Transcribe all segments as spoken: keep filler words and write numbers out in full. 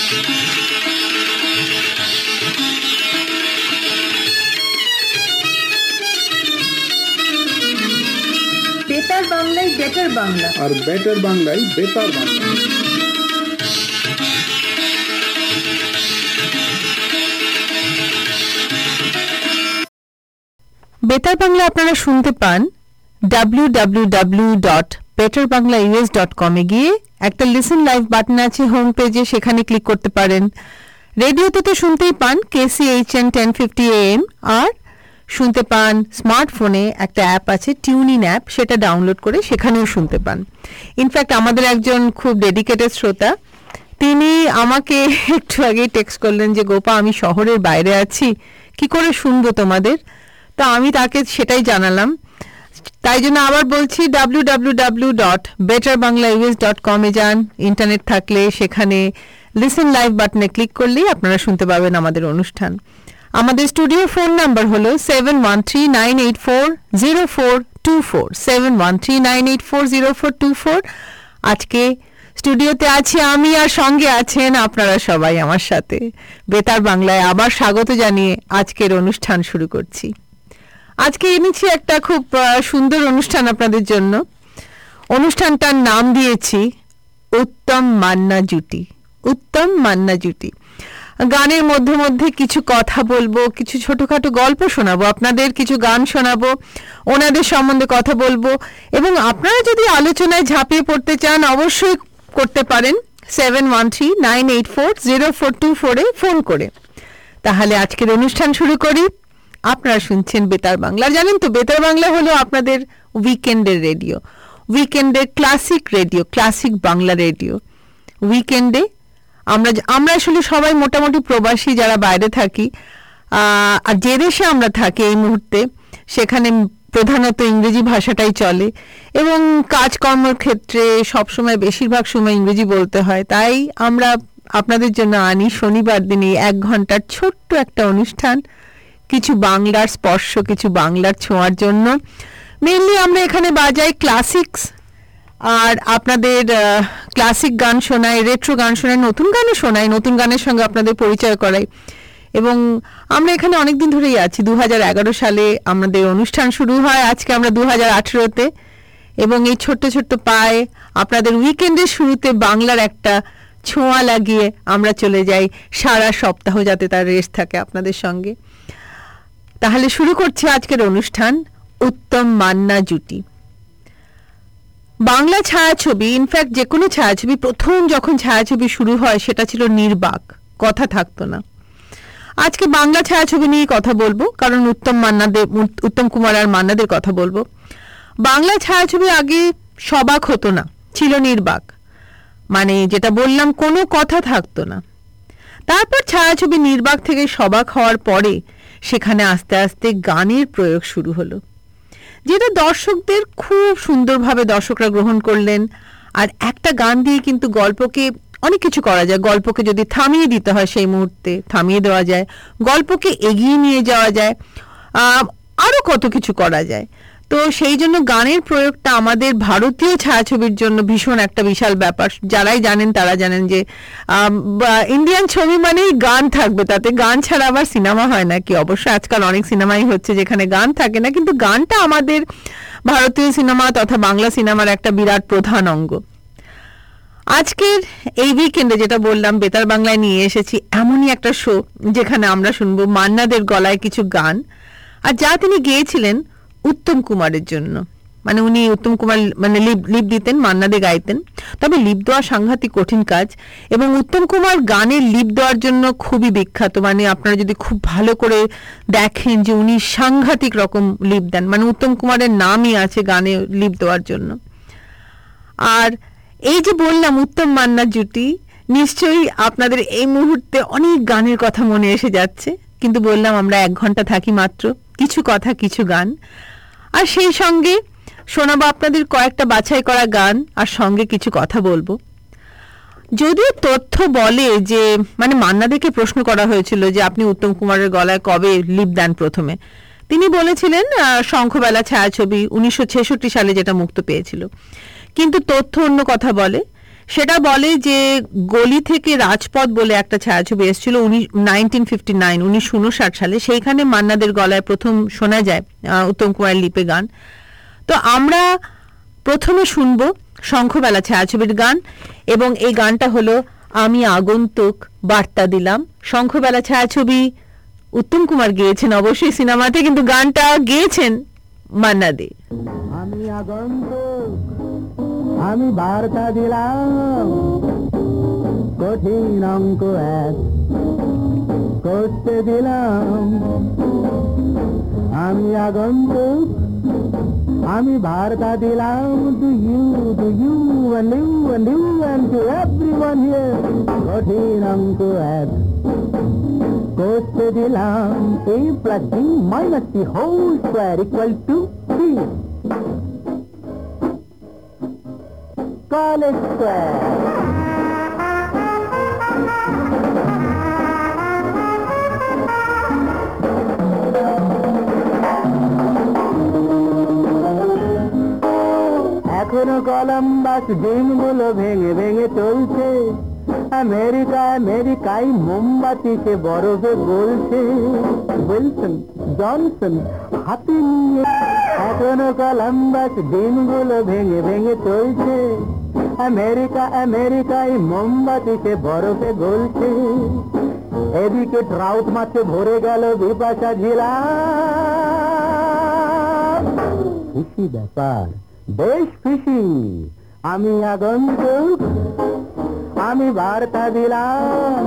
বেতার বাংলায় বেটার বাংলা আর বেটার বাংলায় বেতার বাংলা। বেতার বাংলা আপনারা শুনতে পান W W W dot Betar Bangla US dot com এ গিয়ে একটা লিসেন লাইভ বাটন আছে হোম পেজে, সেখানে ক্লিক করতে পারেন। রেডিওতে তো শুনতেই পান কেসিএইচএন টেন ফিফটি এএম, আর শুনতে পান স্মার্টফোনে একটা অ্যাপ আছে টিউন ইন অ্যাপ, সেটা ডাউনলোড করে সেখানেও শুনতে পান। ইনফ্যাক্ট আমাদের একজন খুব ডেডিকেটেড শ্রোতা, তিনি আমাকে একটু আগে টেক্সট করলেন যে গোপা আমি শহরের বাইরে আছি, কি করে শুনবো তোমাদের। তো আমি তাকে সেটাই জানালাম। তাই জন্য আবার বলছি W W W dot Betar Bangla US dot com এ যান। ইন্টারনেট থাকলে সেখানে লিসেন লাইভ বাটনে ক্লিক করলেই আপনারা শুনতে পাবেন আমাদের অনুষ্ঠান। আমাদের স্টুডিও ফোন নাম্বার হলো seven one three nine eight four zero four two four seven one three nine eight four zero four two four. আজকে স্টুডিওতে আছি আমি, আর সঙ্গে আছেন আপনারা সবাই আমার সাথে। বেতার বাংলায় আবার স্বাগত জানিয়ে আজকের অনুষ্ঠান শুরু করছি। আজকে এনেছি একটা খুব সুন্দর অনুষ্ঠান আপনাদের জন্য। অনুষ্ঠানটার নাম দিয়েছি উত্তম মান্না জুটি। উত্তম মান্না জুটি গানের মধ্যে মধ্যে কিছু কথা বলবো, কিছু ছোটখাটো গল্প শোনাবো আপনাদের, কিছু গান শোনাবো, ওনাদের সম্বন্ধে কথা বলবো। এবং আপনারা যদি আলোচনায় ঝাঁপিয়ে পড়তে চান অবশ্যই করতে পারেন seven one three nine eight four zero four two ফোরে ফোন করে। তাহলে আজকের অনুষ্ঠান শুরু করি। আপনারা শুনছেন বেতার বাংলা। জানেন তো বেতার বাংলা হলো আপনাদের উইকেন্ডের রেডিও, উইকেন্ডের classic radio, classic Bangla radio. উইকেন্ডে আমরা আমরা আসলে সবাই মোটামুটি প্রবাসী যারা বাইরে থাকি, আর যে দেশে আমরা থাকি এই মুহূর্তে সেখানে প্রধানত ইংরেজি ভাষাটাই চলে এবং কাজকর্মের ক্ষেত্রে সবসময় বেশিরভাগ সময় ইংরেজি বলতে হয়। তাই আমরা আপনাদের জন্য আনি শনিবার দিনে এক ঘন্টার ছোট্ট একটা অনুষ্ঠান, কিছু বাংলার স্পর্শ, কিছু বাংলার ছোঁয়ার জন্য। মেনলি আমরা এখানে বাজাই ক্লাসিক্স, আর আপনাদের ক্লাসিক গান শোনাই, রেট্রো গান শোনাই, নতুন গানও শোনাই, নতুন গানের সঙ্গে আপনাদের পরিচয় করাই। এবং আমরা এখানে অনেকদিন ধরেই আছি। দু হাজার এগারো সালে আমাদের অনুষ্ঠান শুরু হয়, আজকে আমরা দু হাজার আঠেরোতে। এবং এই ছোট্ট ছোট্ট পায়ে আপনাদের উইকেন্ডের শুরুতে বাংলার একটা ছোঁয়া লাগিয়ে আমরা চলে যাই সারা সপ্তাহ, যাতে তার রেস্ট থাকে আপনাদের সঙ্গে। তাহলে শুরু করছি আজকের অনুষ্ঠান উত্তম মান্না জুটি। বাংলা ছায়াছবি, ইনফ্যাক্ট যে কোনো ছায়াছবি, প্রথম যখন ছায়াছবি শুরু হয় সেটা ছিল নির্বাক, কথা থাকতো না। আজকে বাংলা ছায়াছবি নিয়ে কথা বলবো, কারণ উত্তম মান্নাদের, উত্তম কুমার আর মান্নাদের কথা বলবো। বাংলা ছায়াছবি আগে সবাক হতো না, ছিল নির্বাক, মানে যেটা বললাম কোনো কথা থাকতো না। তারপর ছায়াছবি নির্বাক থেকে সবাক হওয়ার পরে সেখানে আস্তে আস্তে গানের প্রয়োগ শুরু হলো, যেটা দর্শকদের খুব সুন্দরভাবে দর্শকরা গ্রহণ করলেন। আর একটা গান দিয়ে কিন্তু গল্পকে অনেক কিছু করা যায়। গল্পকে যদি থামিয়ে দিতে হয় সেই মুহূর্তে থামিয়ে দেওয়া যায়, গল্পকে এগিয়ে নিয়ে যাওয়া যায়, আরও কত কিছু করা যায়। তো সেই জন্য গানের প্রয়োগটা আমাদের ভারতীয় ছায়াছবির জন্য ভীষণ একটা বিশাল ব্যাপার। যারাই জানেন তারা জানেন যে ইন্ডিয়ান ছবি মানেই গান থাকবে, তাতে গান ছাড়া আবার সিনেমা হয় না কি। অবশ্য আজকাল অনেক সিনেমাই হচ্ছে যেখানে গান থাকে না, কিন্তু গানটা আমাদের ভারতীয় সিনেমা তথা বাংলা সিনেমার একটা বিরাট প্রধান অঙ্গ। আজকের এই উইকেন্ডে যেটা বললাম বেতার বাংলায় নিয়ে এসেছি এমনই একটা শো যেখানে আমরা শুনবো মান্নাদের গলায় কিছু গান, আর যা তিনি গেয়েছিলেন উত্তম কুমারের জন্য। মানে উনি উত্তম কুমার মানে লিপ লিপ দিতেন, মান্নাদে গাইতেন। তবে লিপ দেওয়া সাংঘাতিক কঠিন কাজ, এবং উত্তম কুমার গানের লিপ দেওয়ার জন্য খুবই বিখ্যাত। মানে আপনারা যদি খুব ভালো করে দেখেন যে উনি সাংঘাতিক রকম লিপ দেন, মানে উত্তম কুমারের নামই আছে গানে লিপ দেওয়ার জন্য। আর এই যে বললাম উত্তম মান্না জুটি, নিশ্চয়ই আপনাদের এই মুহূর্তে অনেক গানের কথা মনে এসে যাচ্ছে, কিন্তু বললাম আমরা এক ঘন্টা থাকি মাত্র, কিছু কথা কিছু গান, আর সেই সঙ্গে শোনাবো আপনাদের কয়েকটা বাছাই করা গান, আর সঙ্গে কিছু কথা বলবো। যদিও তথ্য বলে যে মানে মান্নাদেরকে প্রশ্ন করা হয়েছিল যে আপনি উত্তম কুমারের গলায় কবে লিপ দেন প্রথমে, তিনি বলেছিলেন শঙ্খবেলা ছায়াছবি উনিশশো ছেষট্টি সালে যেটা মুক্তি পেয়েছিল। কিন্তু তথ্য অন্য কথা বলে, সেটা বলে যে গলি থেকে রাজপথ বলে একটা ছায়াছবি এসেছিল নাইনটিন ফিফটি নাইন উনিশশো উনষাট সালে, সেইখানে মান্নাদের গলায় প্রথম শোনা যায় উত্তম কুমার লিপে গান। তো আমরা প্রথমে শুনবো শঙ্খবেলা ছায়াছবির গান, এবং এই গানটা হলো আমি আগন্তুক বার্তা দিলাম। শঙ্খবেলা ছায়াছবি উত্তম কুমার গেয়েছেন অবশ্যই সিনেমাতে, কিন্তু গানটা গেয়েছেন মান্না দে। আমি আগন্তুক আমি বার্তা দিলাম, কঠিন অঙ্ক এক করতে দিলাম। আমি আগন্তুক আমি বার্তা দিলাম, to you to you and you and you and to everyone here, কঠিন অঙ্ক এক করতে দিলাম। A plus B minus the whole square equal to three. College Square. এখনো কলম্বাস ডিমগুলো ভেঙে ভেঙে চলছে, আমেরিকা আমেরিকায় মোমবাতি সে বরফে গলছে। উইলসন জনসন হাতে নিয়ে এখনো কলম্বাস ডিমগুলো ভেঙে ভেঙে চলছে, আমেরিকা আমেরিকায় মোমবাতি সে বরফে গলছে। এদিকে ট্রাউট মাছে ভরে গেল বিপাশা জেলা। খুশি ব্যাপার, বেশ খুশি। আমি আগন্তুক আমি বার্তা দিলাম,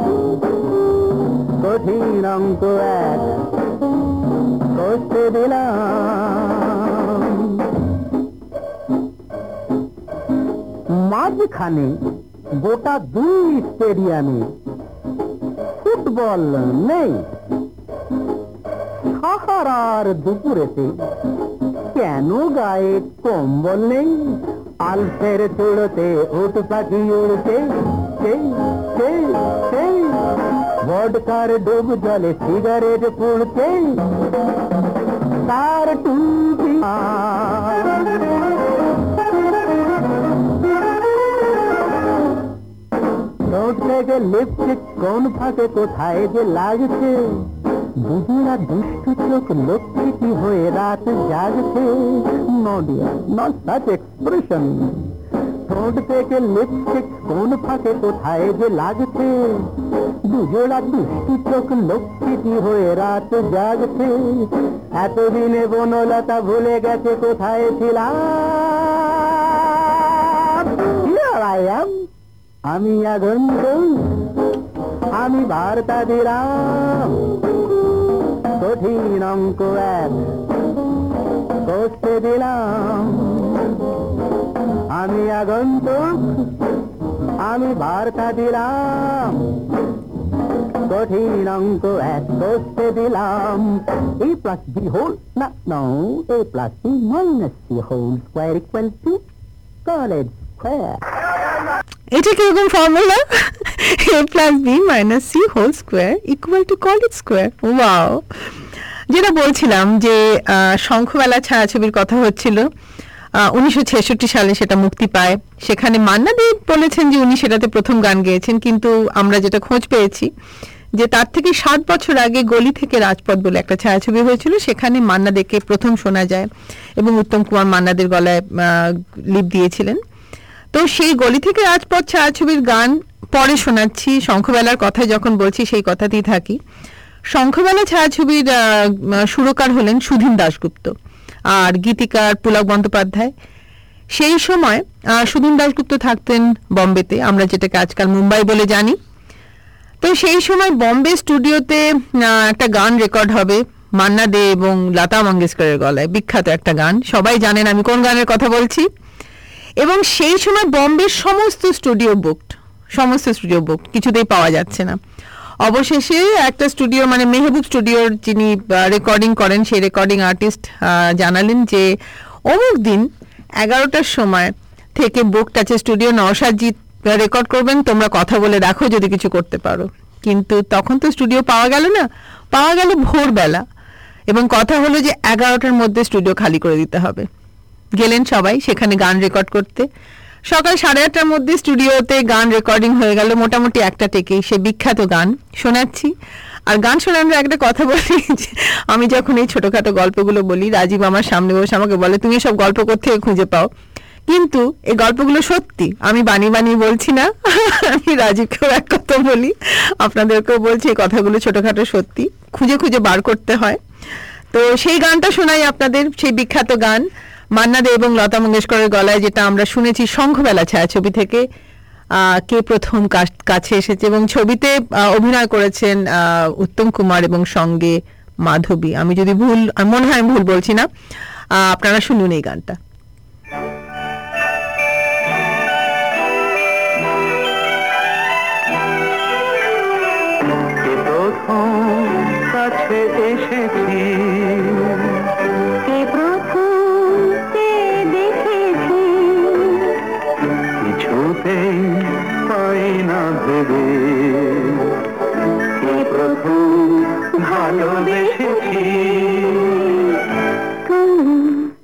কঠিন অঙ্ক এক করতে দিলাম। মাঝখানে গোটা দুই স্টেডিয়ামে ফুটবল নেই। সাহারার দুপুরেতে কেন গায়ে কম্বল নেই? আলফের চুড়োতে উট পাখি উড়ছে, সেই সেই সেই ভডকার ডুব জলে সিগারেট পুড়ছে, তার টুপি ঠোঁট থেকে লিপস্টিক কোন ফাঁকে কোথায় যে লাগছে, বুঝিনা দুষ্ট চোখ লক্ষ্মী হয়ে রাত জাগছে। নডিয়া নট সাচ এক্সপ্রেশন। ঠোঁট থেকে লিপস্টিক কোন ফাঁকে কোথায় যে লাগছে, দুজোড়া দুষ্টু চোখ লক্ষ্মী হয়ে রাত জাগছে। এতদিনে বনলতা ভুলে গেছে কোথায় ছিলাম। Here I am, আমি আগন্তুক আমি বার্তা দিলাম, কঠিন অঙ্ক এক করতে দিলাম। আমি আগন্তুক আমি বার্তা দিলাম, কঠিন অঙ্ক এক করতে দিলাম। A plus B whole না no A plus B minus C whole square equal to college square. এটা কিরকম formula? A plus B minus C whole square equal to college square. Wow! যেটা বলছিলাম যে শঙ্খবেলা ছায়াছবির কথা হচ্ছিল, উনিশশো ছেষট্টি সালে সেটা মুক্তি পায়। সেখানে মান্না দে বলেছেন যে উনি সেটাতে প্রথম গান গেয়েছেন, কিন্তু আমরা যেটা খোঁজ পেয়েছি যে তার থেকে সাত বছর আগে গলি থেকে রাজপথ বলে একটা ছায়াছবি হয়েছিল, সেখানে মান্না দেকে প্রথম শোনা যায় এবং উত্তম কুমার মান্নাদের গলায় লিপ দিয়েছিলেন। তো সেই গলি থেকে রাজপথ ছায়াছবির গান পরে শোনাচ্ছি। শঙ্খবেলার কথা যখন বলছি সেই কথাতেই থাকি। শঙ্খবেলা ছায়াছবির সুরকার হলেন সুধীন দাশগুপ্ত আর গীতিকার পুলক বন্দ্যোপাধ্যায়। সেই সময় সুধীন দাশগুপ্ত থাকতেন বম্বেতে, আমরা যেটাকে আজকাল মুম্বাই বলে জানি। তো সেই সময় বম্বে স্টুডিওতে একটা গান রেকর্ড হবে মান্না দে এবং লতা মঙ্গেশকরের গলায়, বিখ্যাত একটা গান, সবাই জানেন আমি কোন গানের কথা বলছি। এবং সেই সময় বম্বের সমস্ত স্টুডিও বুকড, সমস্ত স্টুডিও বুকড, কিছুতেই পাওয়া যাচ্ছে না। অবশেষে একটা স্টুডিও মানে মেহবুব স্টুডিওর যিনি রেকর্ডিং করেন সেই রেকর্ডিং আর্টিস্ট জানালেন যে অমুক দিন এগারোটার সময় থেকে বুকড আছে স্টুডিও, নওশাদজিৎ রেকর্ড করবেন, তোমরা কথা বলে দেখো যদি কিছু করতে পারো। কিন্তু তখন তো স্টুডিও পাওয়া গেল না, পাওয়া গেল ভোরবেলা, এবং কথা হলো যে এগারোটার মধ্যে স্টুডিও খালি করে দিতে হবে। গেলেন সবাই সেখানে গান রেকর্ড করতে। সকাল সাড়ে আটটার মধ্যে স্টুডিওতে গান রেকর্ডিং হয়ে গেল মোটামুটি একটা টেকেই, সে বিখ্যাত গান শোনাচ্ছি। আর গান শোনানোর একটা কথা বলি, আমি যখন এই ছোটখাটো গল্পগুলো বলি, রাজীব আমার সামনে বসে আমাকে বলে তুমি সব গল্প কোত্থেকে খুঁজে পাও, কিন্তু এই গল্পগুলো সত্যি, আমি বানিয়ে বানিয়ে বলছি না। আমি রাজীবকেও এক কথা বলি, আপনাদেরকেও বলছি, এই কথাগুলো ছোটখাটো সত্যি, খুঁজে খুঁজে বার করতে হয়। তো সেই গানটা শোনাই আপনাদের, সেই বিখ্যাত গান মান্না দে এবং লতা মঙ্গেশকরের গলায়, যেটা আমরা শুনেছি শঙ্খবেলা ছায়াছবি থেকে। কে প্রথম কাছে এসেছে, এবং ছবিতে অভিনয় করেছেন উত্তম কুমার এবং সঙ্গে মাধবী। আমি যদি ভুল, মনে হয় আমি ভুল বলছি না, আপনারা শুনুন এই গানটা। কাছে এসেছি, কে প্রথম কে দেখেছি, কিছুতেই পাই না ভেবে, কে প্রথম ভালোবেসেছি, তুমি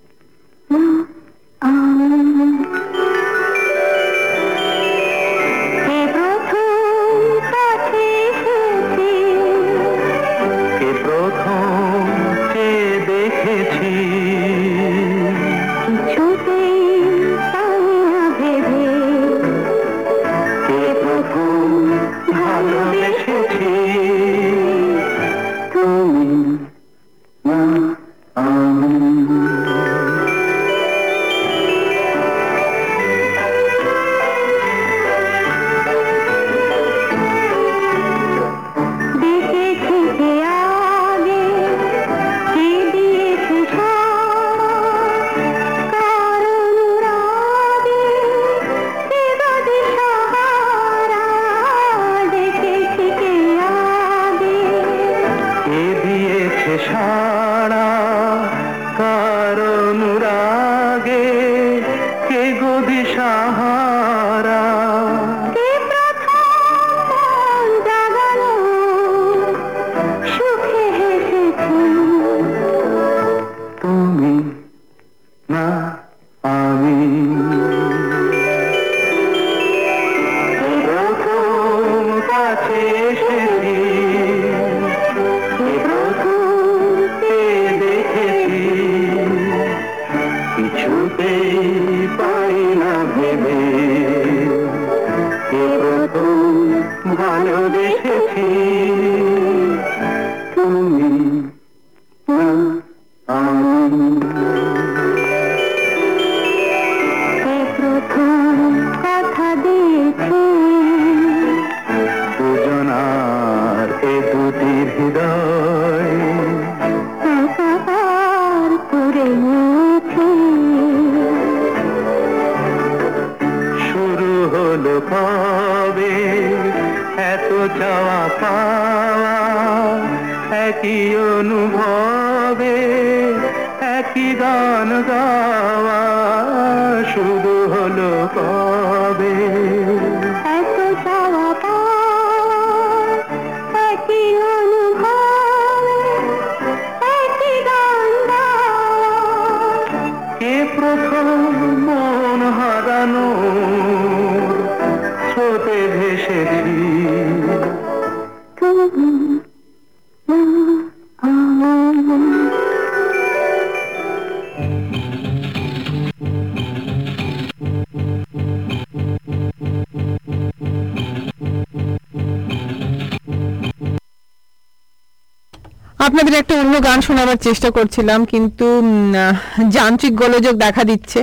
আপনাদের একটা অন্য গান শোনাবার চেষ্টা করছিলাম, কিন্তু যান্ত্রিক গোলযোগ দেখা দিচ্ছে।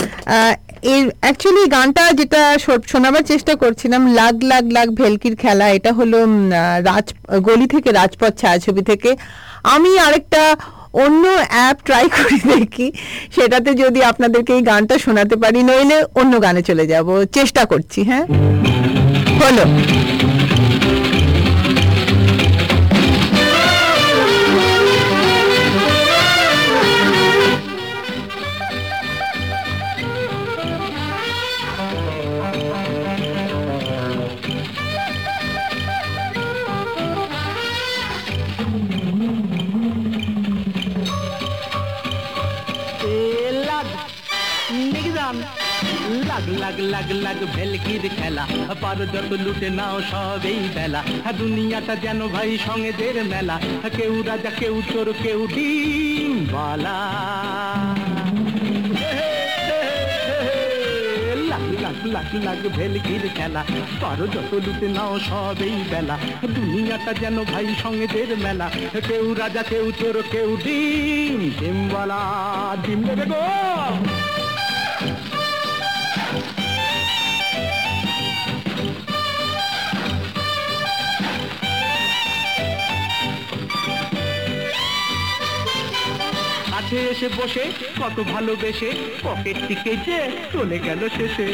এর অ্যাকচুয়ালি গানটা যেটা শোনাবার চেষ্টা করছিলাম, লাগ লাগ লাগ ভেলকির খেলা, এটা হলো রাজ গলি থেকে রাজপথ ছায়াছবি থেকে। আমি আরেকটা অন্য অ্যাপ ট্রাই করি দেখি, সেটাতে যদি আপনাদেরকে এই গানটা শোনাতে পারি, নইলে অন্য গানে চলে যাব, চেষ্টা করছি। হ্যাঁ, হলো। Lag, nigga, লাগ লাগ লাগ লাগ ভেলকির খেলা, পারো যত লুটে নাও সব এই বেলা, দুনিয়াটা যেন ভাই সঙ্গেদের মেলা, কেউ রাজা কেউ চোর কেউ ডিম বালা। লাগ লাগ লাগ লাগ ভেলকির খেলা, পারো যত লুটে নাও সব এই বেলা, দুনিয়াটা যেন ভাই সঙ্গেদের মেলা, কেউ রাজা কেউ চোর কেউ ডিম ডিম বালা। ডিম দেবে গো। কাছে এসে বসে কত ভালোবেসে, পকেট থেকে যে চলে গেল শেষে।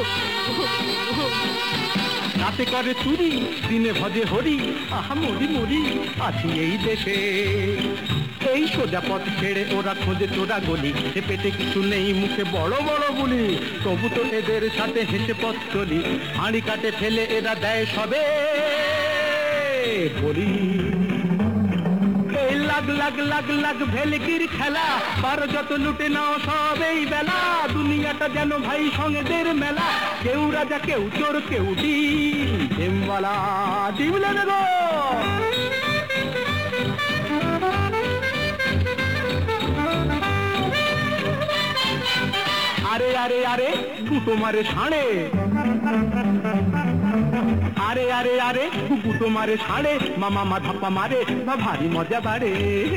রাতে করে চুরি দিনে ভজে হরি, আহা মরি মরি আছি এই দেশে। এই সোজা পথ ছেড়ে ওরা খোঁজে চোরা গলি, সে পেটে কিছু নেই মুখে বড় বড় বুলি, তবু তো এদের সাথে হেসে পথ চলি, হাঁড়ি কাটে ফেলে এরা দেয় সবে বলি। লাগ লাগ লাগ লাগ ভেলকির খেলা, পারো যত লুটে নাও সব এই বেলা, দুনিয়াটা যেন ভাই সঙ্গেদের মেলা, কেউ রাজা কেউ চোর কেউ ডিম ডিমওয়ালা। ডিম লেগে গো। আরে আরে আরে দুটো মারে ষাঁড়ে, আরে আরে আরে গুটো মারে ষাঁড়ে, মামা মা ধাপ্পা মারে বা ভারী মজা বাড়ে।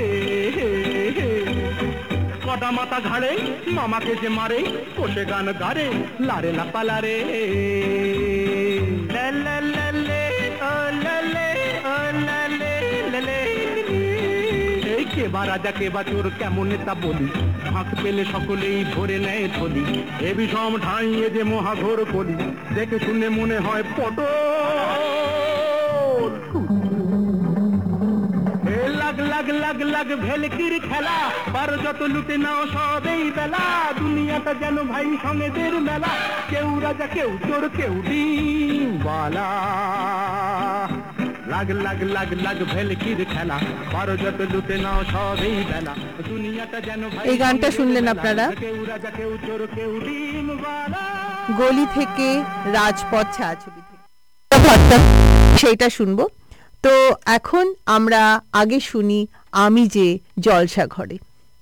কটা মাথা ঘাড়ে মামাকে যে মারে, কোষে গান গারে লারে লাপালা রে। কে বা রাজা কে বা চোর কেমন তা বলি, ফাঁক পেলে সকলেই ভরে নেয় থলি, এ বিষম ঠাঁইয়ে যে মহাঘোর করি, দেখে শুনে মনে হয় পটল। লাগ লাগ লাগ লাগ ভেলকির খেলা, পারো যত লুটে নাও সব এই বেলা, দুনিয়াটা যেন ভাই সঙ্গেদের মেলা, কেউ রাজা কেউ চোর কেউ ডিম বালা। লাগ লাগ লাগ লাগ ভেলকির খেলা, পারো যত লুটে নাও সব এই বেলা, দুনিয়াটা যেন ভাই। এই গানটা শুনলেন আপনারা কেউ রাজা কেউ চোর কেউ ডিম বালা। গলি থেকে রাজপথ ছায়াছবি থেকে সেইটা শুনবো। তো এখন আমরা আগে শুনি আমি যে জলসা ঘরে।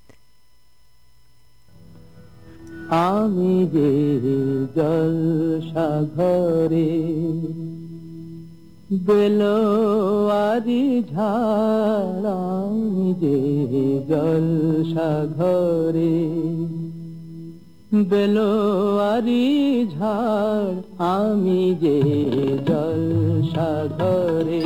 আমি যে জলসা ঘরে বেলোয়ারি ঝাড়, আমি যে জলসা ঘরে বেলোয়ারি ঝাড়, আমি যে জলসা ঘরে,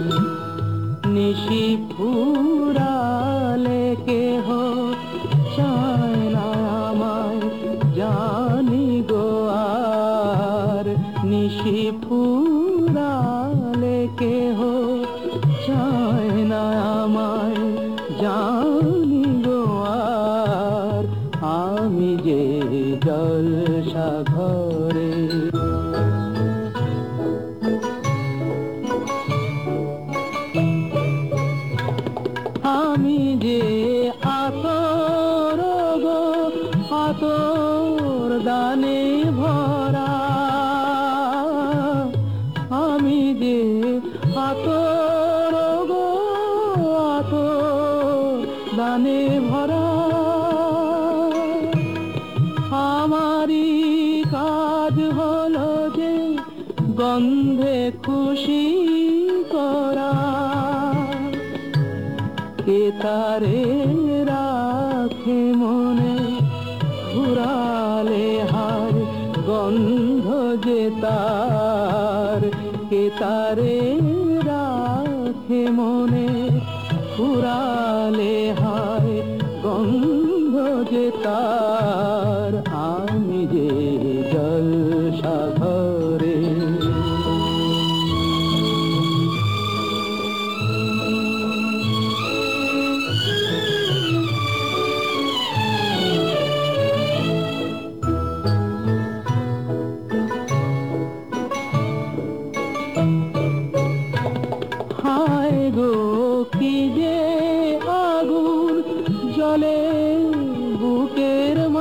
নিশি ফুরালে কেহ চায় না আমায় জানি গো আর, নিশি ফুরালে কেহ চায় না আমায় জানি গো আর, আমি যে জলসা ঘরে। আমি যে আতর গো আতর দানে ভরা, আমি যে আতর গো আতর দানে ভরা, আমারই কাজ হলো যে গন্ধে খুশি করা, কে তারে রাখে মনে ঘুরালে হার গন্ধ যে তার, কে তারে রাখে মনে ঘুরালে হার গন্ধ যে তার, আমি যে জলসা ঘরে। হায় গো কি যে আগুন জলে বুকের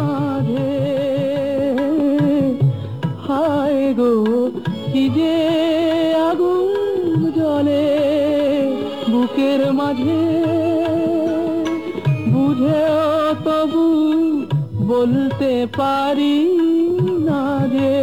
বুকের মাঝে বুঝেও তবু বলতে পারি না যে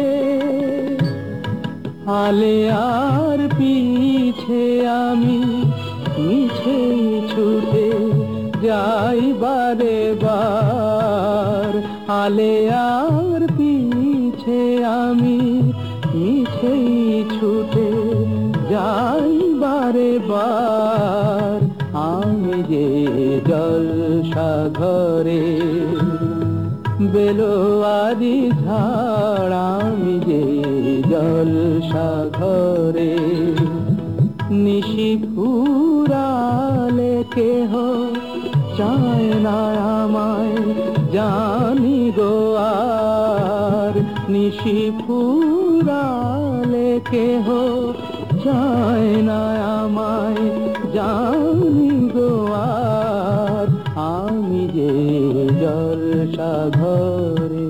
আলে আর পিছে আমি মিছে ছুটে যাই বারে বার আলে আর পিছে আমি মিছে ছুটে যাই বারে বার আমি যে জলসাঘরে বেলোয়ারি ঝাড় আমি যে জলসাঘরে নিশি ফুরালে কেহ চায় না আমায় জানি গো আর নিশি ফুরালে কেহ চায় না আমায় জানি গো আর আমি যে জলসাঘরে।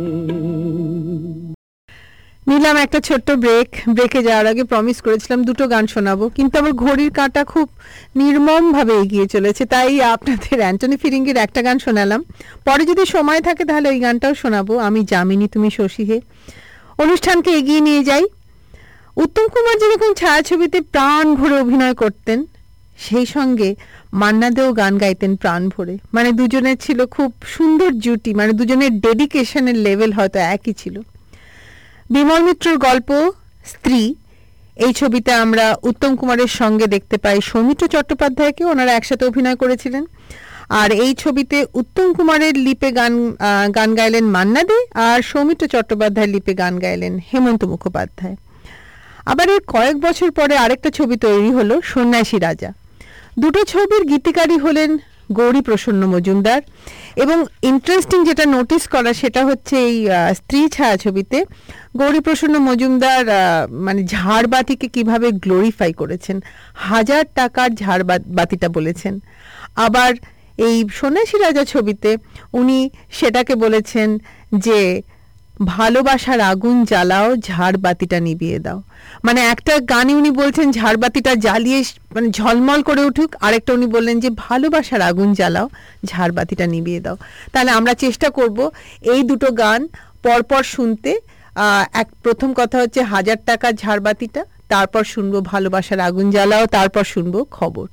নিলাম একটা ছোট্ট ব্রেক। ব্রেকে যাওয়ার আগে প্রমিস করেছিলাম দুটো গান শোনাবো, কিন্তু আমার ঘড়ির কাঁটা খুব নির্মম ভাবে এগিয়ে চলেছে, তাই আপনাদের অ্যান্টনি ফিরিঙ্গির একটা গান শোনালাম। পরে যদি সময় থাকে তাহলে ওই গানটাও শোনাবো, আমি যামিনী তুমি শশী হে। অনুষ্ঠানকে এগিয়ে নিয়ে যাই। উত্তম কুমার যেরকম ছায়াছবিতে প্রাণ ভরে অভিনয় করতেন, সেই সঙ্গে মান্না দেও গান গাইতেন প্রাণ ভরে। মানে দুজনের ছিল খুব সুন্দর জুটি, মানে দুজনের ডেডিকেশনের লেভেল হয়তো একই ছিল। বিমল মিত্রর গল্প স্ত্রী, এই ছবিতে আমরা উত্তম কুমারের সঙ্গে দেখতে পাই সৌমিত্র চট্টোপাধ্যায়কে, ওনারা একসাথে অভিনয় করেছিলেন। আর এই ছবিতে উত্তম কুমারের লিপে গান গান গাইলেন মান্না দে, আর সৌমিত্র চট্টোপাধ্যায়ের লিপে গান গাইলেন হেমন্ত মুখোপাধ্যায়। আবার এর কয়েক বছর পরে আরেকটা ছবি তৈরি হলো সন্ন্যাসী রাজা। দুটো ছবির গীতিকারী হলেন গৌরী প্রসন্ন মজুমদার। এবং ইন্টারেস্টিং যেটা নোটিস করা সেটা হচ্ছে এই স্ত্রী ছায়াছবিতে গৌরী প্রসন্ন মজুমদার মানে ঝাড়বাতিকে কিভাবে গ্লোরিফাই করেছেন, হাজার টাকার ঝাড়বাতিটা বলেছেন। আবার এই সন্ন্যাসী রাজা ছবিতে উনি সেটাকে বলেছেন যে ভালোবাসার আগুন জ্বালাও ঝাড়বাতিটা নিভিয়ে দাও। মানে একটা গানে উনি বলছেন ঝাড়বাতিটা জ্বালিয়ে মানে ঝলমল করে উঠুক, আরেকটা উনি বললেন যে ভালোবাসার আগুন জ্বালাও ঝাড়বাতিটা নিভিয়ে দাও। তাহলে আমরা চেষ্টা করব এই দুটো গান পরপর শুনতে। এক প্রথম কথা হচ্ছে হাজার টাকার ঝাড়বাতিটা, তারপর শুনবো ভালোবাসার আগুন জ্বালাও, তারপর শুনবো খবর।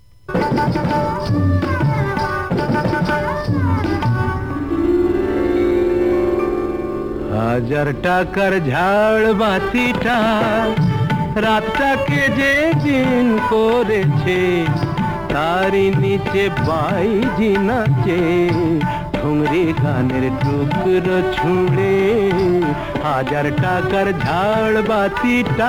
হাজার টাকার ঝাড়বাতিটা রাতটাকে যে দিন করেছে, তারই নিচে বাইজি নাচে ঠুংরি গানের টুকরো ছুঁড়ে। হাজার টাকার ঝাড়বাতিটা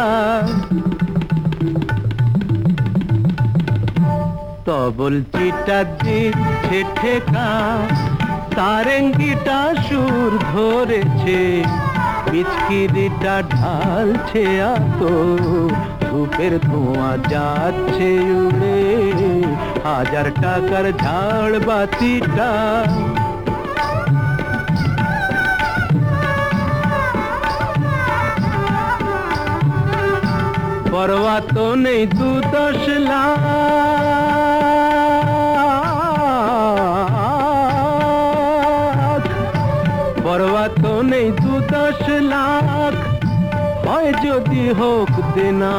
তবল চিটা দিচ্ছে ঠেকা, তারেঙ্গিটা সুর ধরেছে, পিচকিরিটা ঢালছে আতো, ধূপের ধোঁয়া যাচ্ছে উড়ে। হাজার টাকার ঝাড়বাতিটা পরোয়া তো নেই দু দশ লাখ, পরোয়া তো নেই দু দশ লাখ, হয় যদি হোক দেনা,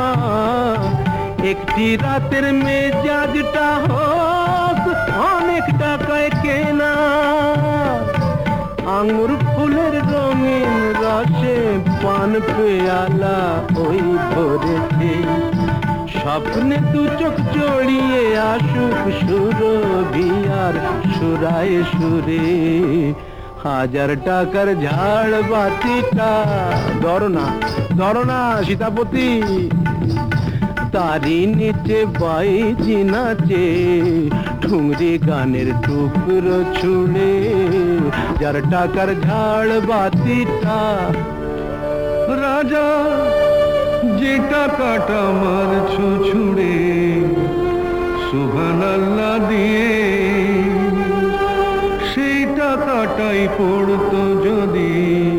একটি রাতের মেজাজটা হোক অনেক টাকায় কেনা। আঙুর ফুলের রঙিন রসে পান পেয়ালা ওই ভরেছে, স্বপ্নে দু চোখ জড়িয়ে আসুক সুরভিয়ার সুরায় সুরে। হাজার টাকার ঝাড়বাতিটা ধরো না ধরো না সীতাপতি, তারি নিচে বাইজি নাচে ঠুংরি গানের টুকরো ছুঁড়ে। যার টাকার ঝাড়বাতিটা রাজা যে টাকাটা মারছো ছুঁড়ে, সুবহানাল্লাহ দিয়ে সেই টাকাটাই পড়তো যদি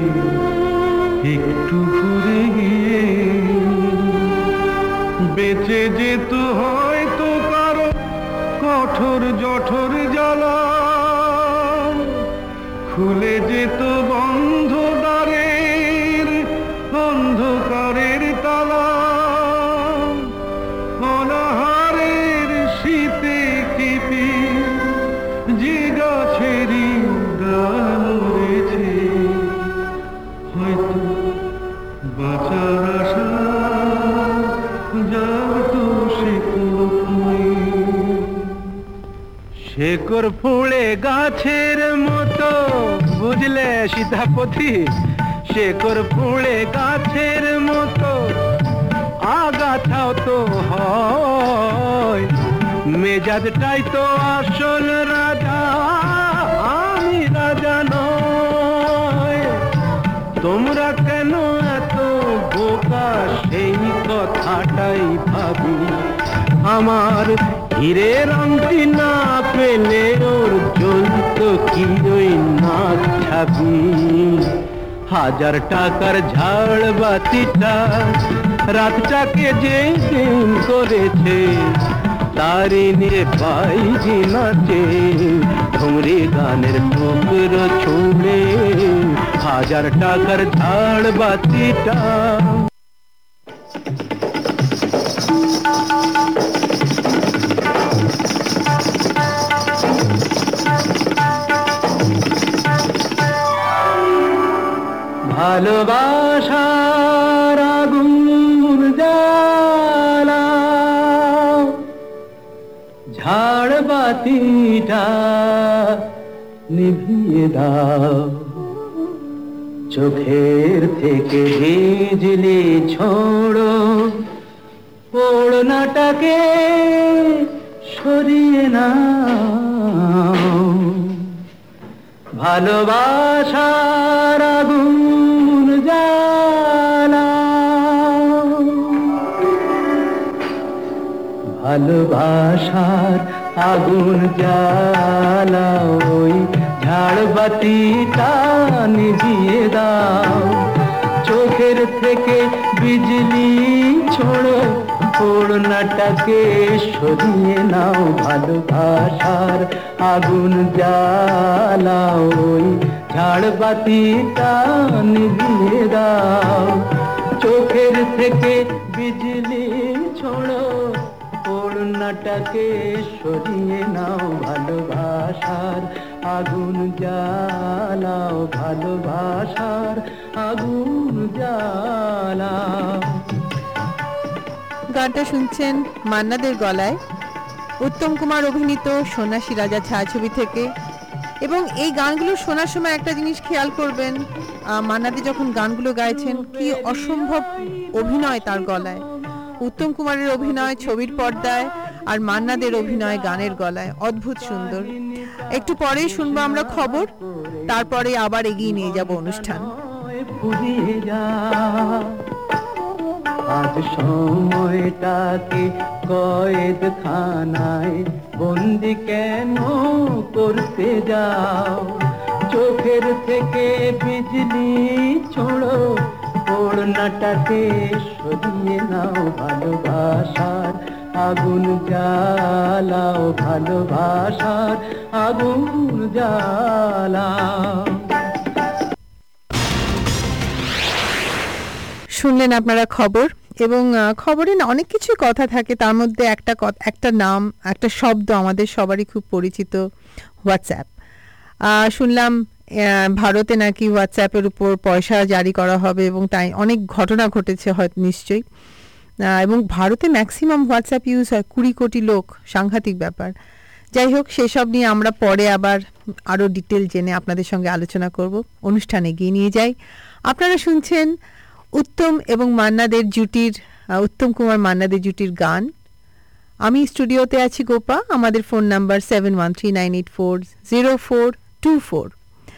একটু ঘুরে গিয়ে, বেঁচে যেত হয়তো কঠোর জঠর জ্বালা খুলে যেত বন্ধ দ্বারের অন্ধকারের তালা অনাহারের শীতে কিপি যে গাছেরই ডাল মরেছে হয়তো বাঁচার আশা জাগতো শেকড় ফুলে গাছের মতো বুঝলে সীতাপতি শেকড় ফুলে গাছের মতো আগাছাও তো হয় মেজাজটাই তো আসল রাজা আমি রাজা নয় তোমরা কেন এত বোকা সেই কথাটাই ভাবি আমার হীরের আংটি না পেলে ওর জ্বলত কি ওই নাক ছাবি হাজার টাকার ঝাড় বাতিটা রাতটাকে যে দিন করেছে তারি নিয়ে বাইজি নাচে ঠুমরি গানের টুকরো ছুঁড়ে হাজার টাকার ঝাড় বাতিটা ভালোবাসার আগুন জ্বালা ঝাড় বাতিটা নিভিয়ে দাও চোখের থেকে বিজলি ছোড়ো ওড়নাটাকে সরিয়ে নাও ভালোবাসার আগুন জ্বালা ভালোবাসার আগুন জ্বালা ওই ঝাড়বাতিটা নিভিয়ে দাও চোখের থেকে বিজলি ছোড়ো ওড়নাটাকে সরিয়ে নাও ভালোবাসার আগুন জ্বালা ওই ঝাড়বাতিটা নিভিয়ে দাও চোখের থেকে বিজলি ছোড়ো ওড়নাটাকে সরিয়ে নাও ভালোবাসার আগুন জ্বালাও ভালোবাসার আগুন জ্বালাও। গানটা শুনছেন মান্নাদের গলায়, উত্তম কুমার অভিনীত সন্ন্যাসী রাজা ছায়াছবি থেকে। এবং এই গানগুলো শোনার সময় একটা জিনিস খেয়াল করবেন, মান্নাদে যখন গানগুলো গাইছেন কি অসম্ভব অভিনয় তার গলায়। উত্তম কুমারের অভিনয় ছবির পর্দায় আর মান্নাদের অভিনয় গানের গলায়, অদ্ভুত সুন্দর। একটু পরেই শুনবো আমরা খবর, তারপরে আবার এগিয়ে নিয়ে যাব অনুষ্ঠান। আজ সময়টাকে কয়েদ খানায় বন্দি কেন করতে যাও, চোখের থেকে বিজলি ছোড়ো ওড়নাটাকে সরিয়ে নাও ভালোবাসার আগুন জ্বালাও ভালোবাসার আগুন জ্বালাও। শুনলেন আপনারা খবর, এবং খবরে না অনেক কিছু কথা থাকে, তার মধ্যে একটা একটা নাম একটা শব্দ আমাদের সবারই খুব পরিচিত, হোয়াটসঅ্যাপ। শুনলাম ভারতে নাকি হোয়াটসঅ্যাপের উপর পয়সা জারি করা হবে এবং তাই অনেক ঘটনা ঘটেছে হয়তো নিশ্চয়ই। এবং ভারতে ম্যাক্সিমাম হোয়াটসঅ্যাপ ইউজ হয়, কুড়ি কোটি লোক, সাংঘাতিক ব্যাপার। যাই হোক, সেসব নিয়ে আমরা পরে আবার আরও ডিটেল জেনে আপনাদের সঙ্গে আলোচনা করব। অনুষ্ঠানে গিয়ে নিয়ে যাই। আপনারা শুনছেন উত্তম এবং মান্নাদের জুটির, উত্তম কুমার মান্নাদের জুটির গান। আমি স্টুডিওতে আছি গোপা। আমাদের phone number seven one three nine eight four zero four two four.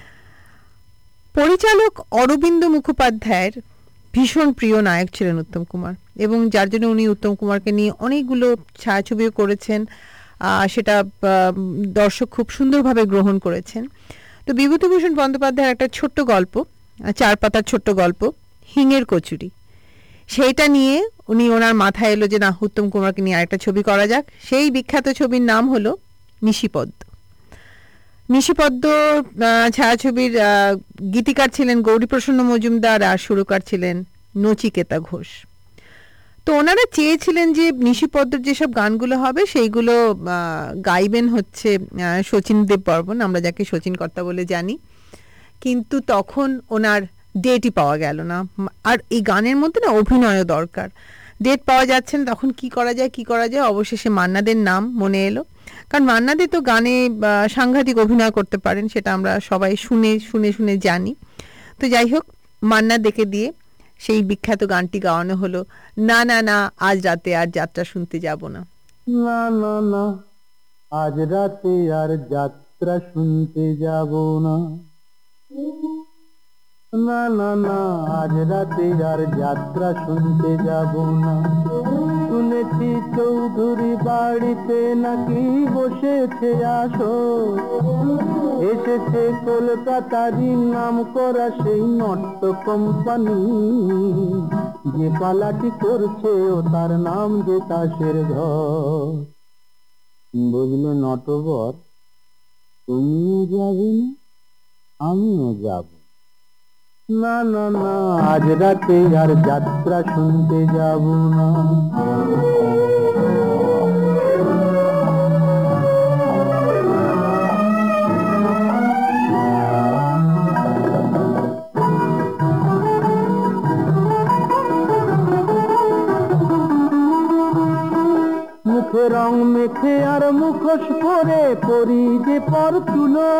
পরিচালক অরবিন্দ মুখোপাধ্যায়ের ভীষণ প্রিয় নায়ক ছিলেন উত্তম কুমার, এবং যার জন্য উনি উত্তম কুমারকে নিয়ে অনেকগুলো ছায়াছবিও করেছেন, সেটা দর্শক খুব সুন্দরভাবে গ্রহণ করেছেন। তো বিভূতিভূষণ বন্দ্যোপাধ্যায়ের একটা ছোট্ট গল্প, চার পাতার ছোট্ট গল্প, হিঙের কচুরি। সেইটা নিয়ে উনি ওনার মাথায় এলো যে না, উত্তম কুমারকে নিয়ে আরেকটা ছবি করা যাক। সেই বিখ্যাত ছবির নাম হলো নিশিপদ্ম। নিশিপদ্ম ছায়াছবির গীতিকার ছিলেন গৌরীপ্রসন্ন মজুমদার আর সুরকার ছিলেন নচিকেতা ঘোষ। তো ওনারা চেয়েছিলেন যে নিশিপদ্মর যেসব গানগুলো হবে সেইগুলো গাইবেন হচ্ছে শচীন দেব বর্মন, আমরা যাকে শচীন কর্তা বলে জানি। কিন্তু তখন ওনার ডেটই পাওয়া গেল না, আর এই গানের মধ্যে না অভিনয়ও দরকার, ডেট পাওয়া যাচ্ছে না। তখন কি করা যায় কি করা যায় অবশেষে মান্নাদের নাম মনে এলো, কারণ মান্নাদে তো গানে সাংঘাতিক অভিনয় করতে পারেন, সেটা আমরা সবাই শুনে শুনে শুনে জানি। তো যাই হোক, মান্নাদেকে দিয়ে সেই বিখ্যাত গানটি গাওয়ানো হলো, না না না আজ রাতে আর যাত্রা শুনতে যাব না। না না না আজ রাতে আর যাত্রা শুনতে যাব না, না না না আজ রাতে আর যাত্রা শুনতে যাব না। শুনেছি চৌধুরী বাড়িতে নাকি বসেছে আসো, এসেছে কলকাতারই নাম করা সেই নট্য কোম্পানি, যে পালাটি করছে ও তার নাম যে তাসের ঘর। বুঝলে নটবর, তুমিও যাবে না আমিও যাব না, না না আজ রাতে আর যাত্রা শুনতে যাব না। মুখে রং মেখে আর মুখোশ পরে পরি যে পর তুলো,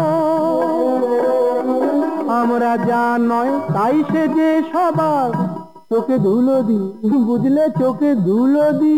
আমরা যা নয় তাই সে যে সবার চোখে ধুলো দি, বুঝলে চোখে ধুলো দি।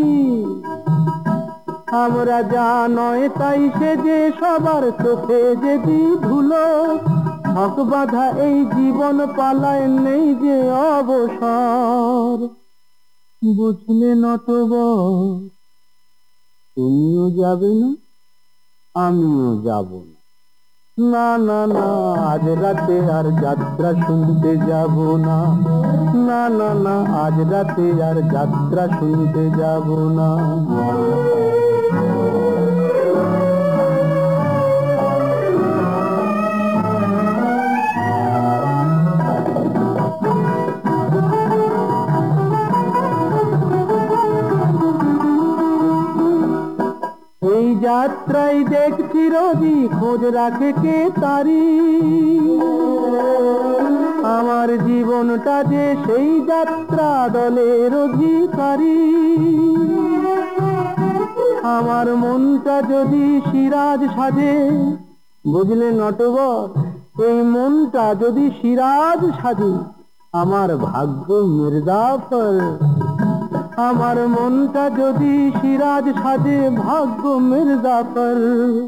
আমরা যা নয় তাই সে যে সবার চোখে যে দি ধুলো, হক বাঁধা এই জীবন পালায় নেই যে অবসর। বুঝলে নটবর, তুমিও যাবে না আমিও যাব না, না না না আজ রাতে আর যাত্রা শুনতে যাব না, না না না আজ রাতে আর যাত্রা শুনতে যাব না। এই যাত্রায় দেখছি রোজি খোঁজ রাখে কে তারি, আমার জীবনটা যে সেই যাত্রা দলের অধিকারী। আমার মনটা যদি সিরাজ সাজে, বুঝলে নটবর, এই মনটা যদি সিরাজ সাজে, আমার ভাগ্য মির্জাফর। আমার মনটা যদি সিরাজ সাজে, ভাগ্য মির্জাফর।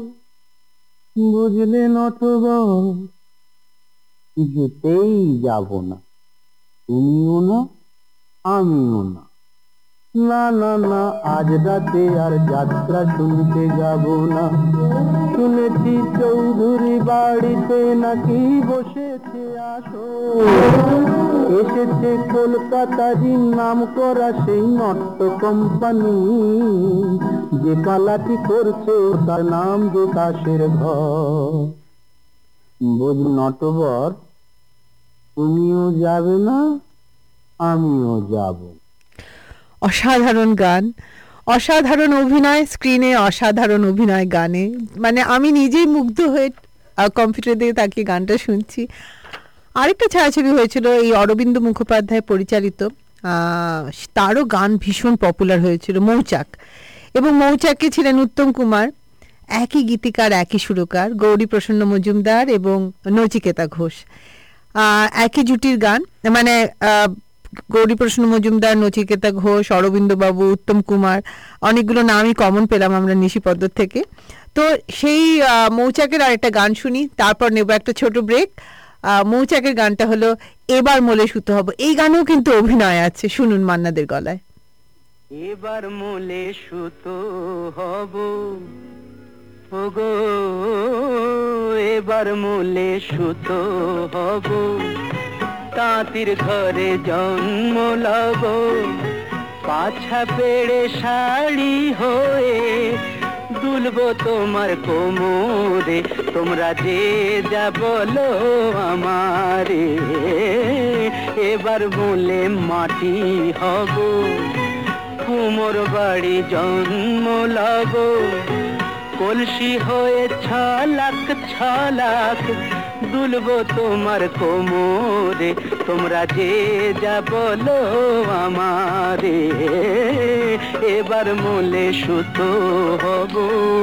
বুঝলে নটবর, কিছুতেই যাব না, তুমিও না আমিও না, না না না আজ রাতে আর যাত্রা শুনতে যাব না। শুনেছি চৌধুরী বাড়িতে নাকি বসেছে আসো, এসেছে কলকাতারই নাম করা সেই নট্য কোম্পানি, যে পালাটি করছে তার নাম যে তাসের ঘর। বুঝ নটবর, তুমিও যাবে না আমিও যাব। অসাধারণ গান, অসাধারণ অভিনয় স্ক্রিনে, অসাধারণ অভিনয় গানে, মানে আমি নিজেই মুগ্ধ হয়ে কম্পিউটার দিয়ে তাকিয়ে গানটা শুনছি। আরেকটা ছায়াছবি হয়েছিল এই অরবিন্দ মুখোপাধ্যায় পরিচালিত, তারও গান ভীষণ পপুলার হয়েছিল, মৌচাক। এবং মৌচাকে ছিলেন উত্তম কুমার, একই গীতিকার একই সুরকার, গৌরীপ্রসন্ন মজুমদার এবং নচিকেতা ঘোষ, একই জুটির গান। মানে গৌরীপ্রসন্ন মজুমদার, নচিকেতা ঘোষ, অরবিন্দ বাবু, উত্তম কুমার, অনেকগুলো নামই কমন পেলাম আমরা নিশিপদ্ম থেকে। তো সেই মৌচাকের আরেকটা গান শুনি, তারপর নেব একটা ছোট ব্রেক। মৌচাকের গানটা হলো এবার মোলে সুতো হব। এই গানেও কিন্তু অভিনয় আছে, শুনুন মান্নাদের গলায়। এবার মোলে সুতো হব ওগো, এবার মোলে সুতো হব, তাঁতির ঘরে জন্ম লব, পাছা পেড়ে শাড়ি হয়ে দুলবো তোমার কোমরে, তোমরা যে যা বলো আমারে। এবার মূলে মাটি হব, কুমোর বাড়ি জন্ম লব, কলসি হয়ে ছলাক ছলাক দুলবো তোমার কোমরে, তোমরা যে যা বলো আমারে। এবার মূলে সুতো হব।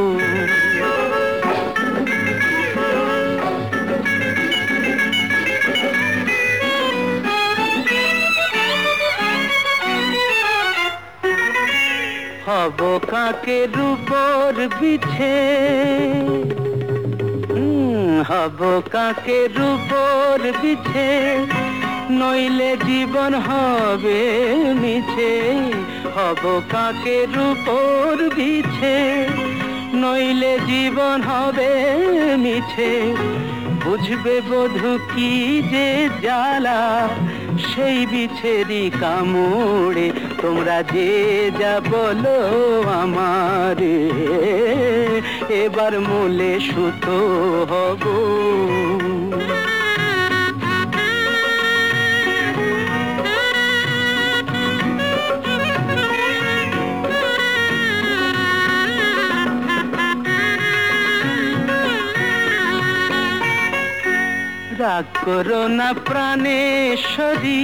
হব কাকের উপর বিছে, হব কাকের উপর বিছে, নইলে জীবন হবে মিছে। হব কাকের উপর বিছে, নইলে জীবন হবে মিছে। বুঝবে বধূ কি যে জ্বালা সেই বিছেরি কামড়ে, তোমরা যে যা বলো আমারে। এবার মূলে সুতো হব। রাগ করো না প্রাণেশ্বরী,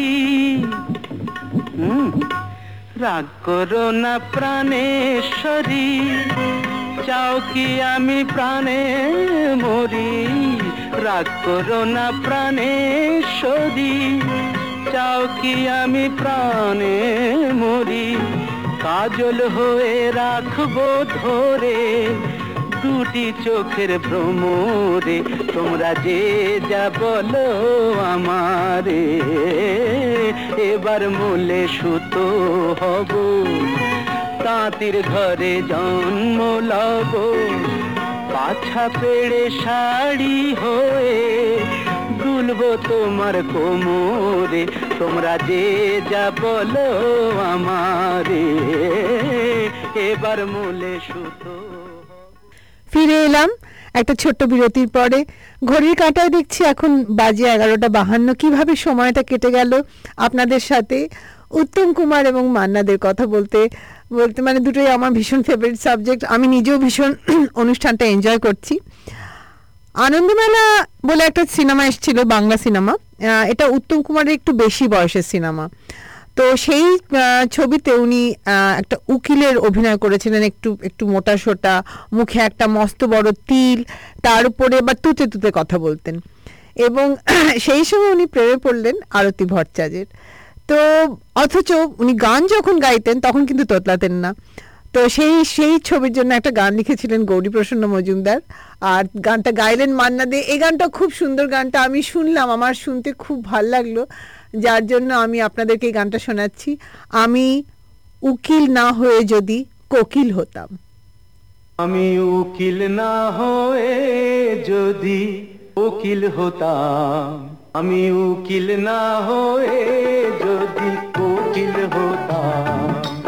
হুম রাগ করো না প্রাণেশ্বরী, চাও কি আমি প্রাণে মরি। রাগ করো না প্রাণেশ্বরী, চাও কি আমি প্রাণে মরি। কাজল হয়ে রাখবো ধরে দুটি চোখের ভ্রমরে, তোমরা যে যা বলো আমারে। এবার মূলে সুতো হব, তাঁতির ঘরে জন্ম লব, পাছা পেড়ে শাড়ি হয়ে দুলবো তোমার কোমরে, তোমরা যে যা বলো আমারে। এবার মূলে সুতো। ফিরে এলাম একটা ছোট্ট বিরতির পরে। ঘড়ির কাঁটায় দেখছি এখন বাজে এগারোটা বাহান্ন। কিভাবে সময়টা কেটে গেল আপনাদের সাথে উত্তম কুমার এবং মান্নাদের কথা বলতে বলতে, মানে দুটোই আমার ভীষণ ফেভারিট সাবজেক্ট। আমি নিজেও ভীষণ অনুষ্ঠানটা এনজয় করছি। আনন্দমেলা বলে একটা সিনেমা এসেছিল, বাংলা সিনেমা। এটা উত্তম কুমারের একটু বেশি বয়সের সিনেমা। তো সেই ছবিতে উনি একটা উকিলের অভিনয় করেছিলেন, একটু একটু মোটা সোটা, মুখে একটা মস্ত বড় তিল, তার উপরে এবার তুতে তুতে কথা বলতেন। এবং সেই সময় উনি প্রেমে পড়লেন আরতি ভট্টাচার্যের। তো অথচ উনি গান যখন গাইতেন তখন কিন্তু তোতলাতেন না। তো সেই সেই ছবির জন্য একটা গান লিখেছিলেন গৌরীপ্রসন্ন মজুমদার, আর গানটা গাইলেন মান্না দে। এই গানটা খুব সুন্দর, গানটা আমি শুনলাম, আমার শুনতে খুব ভাল লাগলো, যার জন্য আমি আপনাদেরকে এই গানটা শোনাচ্ছি। আমি উকিল না হয়ে যদি কোকিল হতাম। আমি উকিল না হয়ে যদি কোকিল হতাম, আমি উকিল না হয়ে যদি কোকিল হতাম।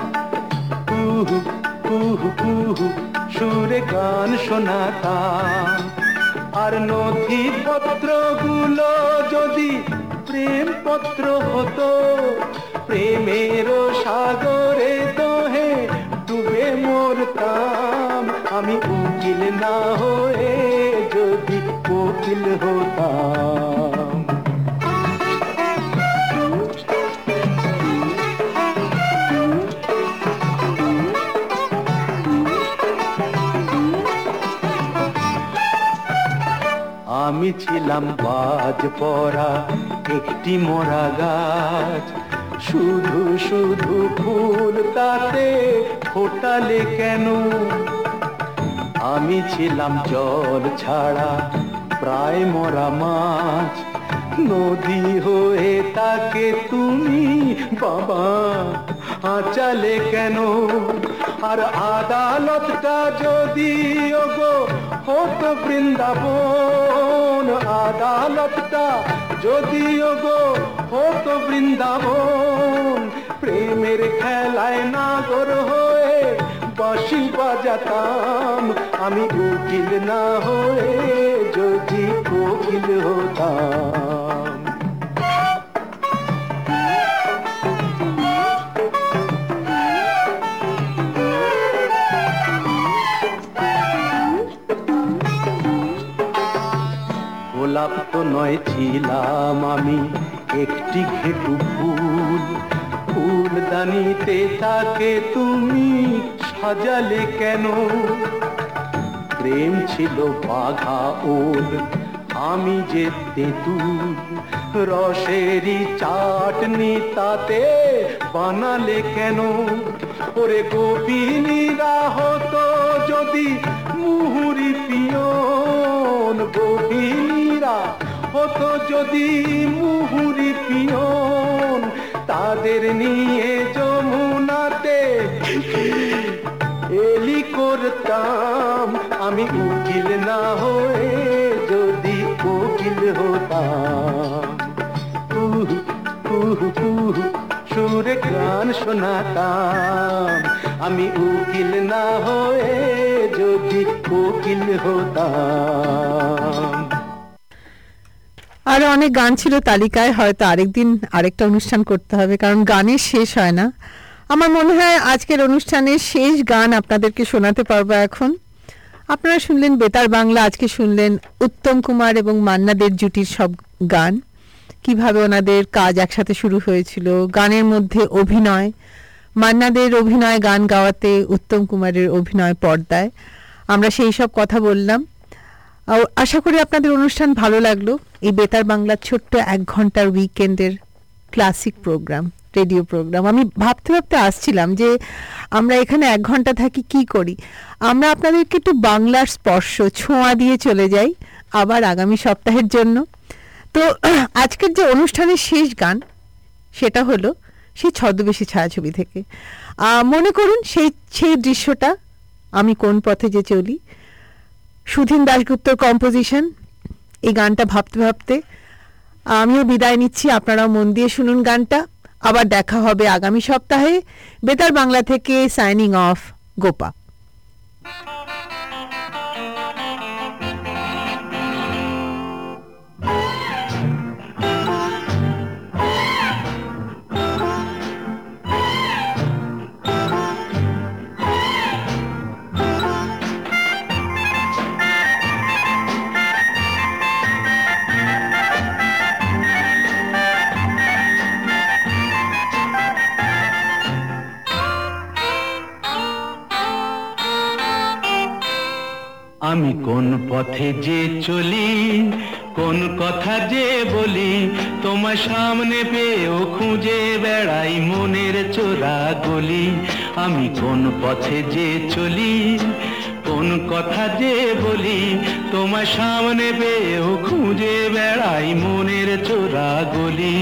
কুহু কুহু কুহু সুরে গান শোনাতাম, আর নথিপত্র গুলো যদি প্রেম পত্র হতো, প্রেমের সাগরে দোহে ডুবে মরতাম। আমি উকিল না হয়ে যদি কোকিল হতাম। আমি ছিলাম বাজ পড়া একটি মরা গাছ, শুধু শুধু ফুল তাতে ফোটালে কেন? আমি ছিলাম জল ছাড়া প্রায় মরা মাছ, নদী হয়ে তাকে তুমি বাবা আঁচালে কেন? আর আদালতটা যদি ওগো হতো বৃন্দাবন, আদালতটা যদিও গো হতো বৃন্দাবন, প্রেমের খেলায় নাগর হয়ে বাঁশি বাজাতাম, আমি উকিল না হয়ে যদি কোকিল হতাম। গোলাপ তো নয় ছিলাম আমি, একটি ঘেটু ফুল, ফুলদানিতে তাকে তুমি সাজালে কেন? প্রেম ছিল বাঘা ওল, আমি যে তেঁতুল, রসেরই চাটনি তাতে বানালে কেন? ওরে গোপিনীরা হতো যদি মুহুরি পিয়ন, গোপিনীরা হতো যদি মুহুরি পিয়ন, তাদের নিয়ে যমুনাতে এলি করতাম, আমি উকিল না হয়ে যদি কোকিল হতাম। কুহু কুহু কুহু সুরে গান শোনাতাম, আমি উকিল না হয়ে যদি কোকিল হতাম। আরো অনেক গান ছিল তালিকায়, হয়তো আরেকদিন আরেকটা অনুষ্ঠান করতে হবে, কারণ গানের শেষ হয় না। আমার মনে হয় আজকের অনুষ্ঠানের শেষ গান আপনাদেরকে শোনাতে পারবো এখন। আপনারা শুনলেন বেতার বাংলা, আজকে শুনলেন উত্তম কুমার এবং মান্না দের জুটির সব গান, কিভাবে ওনাদের কাজ একসাথে শুরু হয়েছিল, গানের মধ্যে অভিনয়, মান্না দের অভিনয় গান গাওয়াতে, উত্তম কুমারের অভিনয় পর্দায়, আমরা সেই সব কথা বললাম। আশা করি আপনাদের অনুষ্ঠান ভালো লাগলো। এই বেতার বাংলার ছোট্ট এক ঘন্টার উইকেন্ডের ক্লাসিক প্রোগ্রাম, রেডিও প্রোগ্রাম। আমি ভাবতে ভাবতে আসছিলাম যে আমরা এখানে এক ঘন্টা থাকি কি করি, আমরা আপনাদেরকে একটু বাংলার স্পর্শ ছোঁয়া দিয়ে চলে যাই আবার আগামী সপ্তাহের জন্য। তো আজকের যে অনুষ্ঠানের শেষ গান সেটা হলো সেই ছদ্মবেশী ছায়াছবি থেকে। মনে করুন সেই সেই দৃশ্যটা, আমি কোন পথে যে চলি, সুধীন দাশগুপ্তর কম্পোজিশন। এই গানটা ভাবতে ভাবতে আমিও বিদায় নিচ্ছি, আপনারাও মন দিয়ে শুনুন গানটা। আবার দেখা হবে আগামী সপ্তাহে। বেতার বাংলা থেকে সাইনিং অফ, গোপা। আমি কোন পথে যে চলি, কোন কথা যে বলি, তোমার সামনে পেয়েও খুঁজে বেড়াই মনের চোরা গলি। আমি কোন পথে যে চলি, কোন কথা যে বলি, তোমার সামনে পেয়েও খুঁজে বেড়াই মনের চোরা গলি।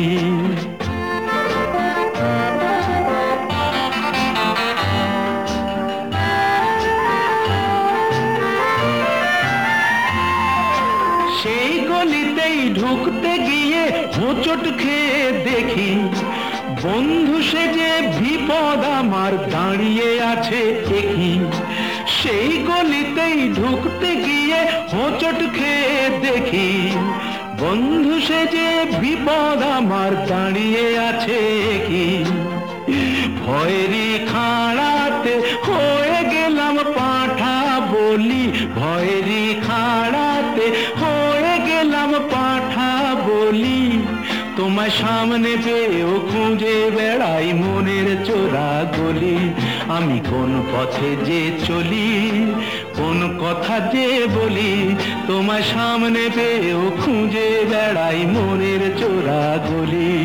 সেই গলিতেই ঢুকতে গিয়ে হোঁচট খেয়ে দেখি, বন্ধু সেজে বিপদ আমার দাঁড়িয়ে আছে দেখি। সেই গলিতেই ঢুকতে গিয়ে হোঁচট খেয়ে দেখি, বন্ধু সেজে বিপদ আমার দাঁড়িয়ে আছে কি। ভয়েরই খাড়াতে হয়ে গেলাম পাঁঠা বলি, ভয়েরই খাড়াতে হয়ে গেলাম পাঁঠা বলি। তোমার সামনে পেয়েও খুঁজে বেড়াই মনের চোরা গলি। আমি কোন পথে যে চলি, কোন কথা যে বলি, তোমার সামনে পেয়েও খুঁজে বেড়াই মনের চোরা গলি।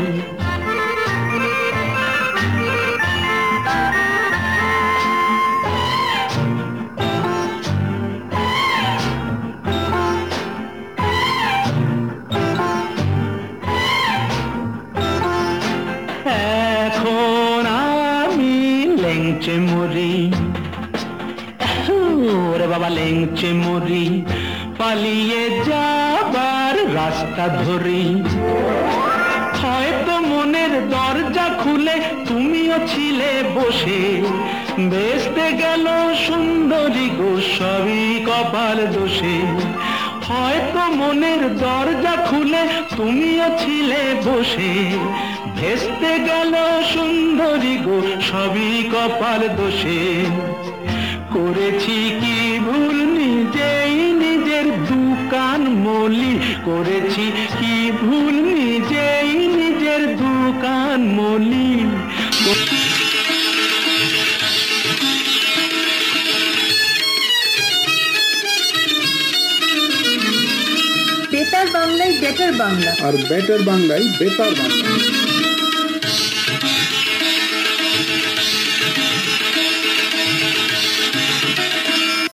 লেংচে মরি, ওরে বাবা লেংচে মরি, পালিয়ে যাবার রাস্তা ধরি। হয়তো মনের দরজা খুলে তুমিও ছিলে বসে, বেসতে গেল সুন্দরী গো সবই কপাল দোষে। হয়তো মনের দরজা খুলে তুমিও ছিলে বসে, ভেস্তে গেল সুন্দরী গো সবই কপাল দোষে। করেছি কি ভুল নিজেই নিজের দুকান মলি, করেছি কি ভুল নিজেই নিজের দুকান মলি। বেতার বাংলায় বেটার বাংলা। আর বেটার বাংলায় বেতার বাংলা।